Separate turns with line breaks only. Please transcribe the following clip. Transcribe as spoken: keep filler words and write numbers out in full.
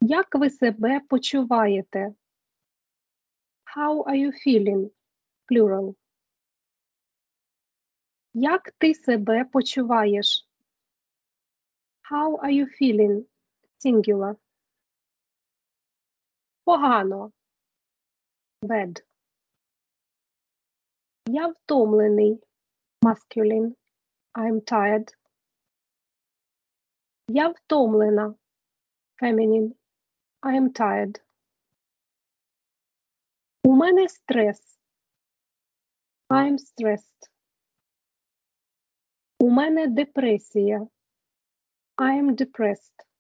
Як ви себе почуваєте? How are you feeling? Plural. Як ти себе почуваєш? How are you feeling? Singular. Погано. Bad. Я втомлений. Masculine. I'm tired. Я втомлена. Feminine. I'm tired. У мене стрес. I'm stressed. У мене депресія. I'm depressed.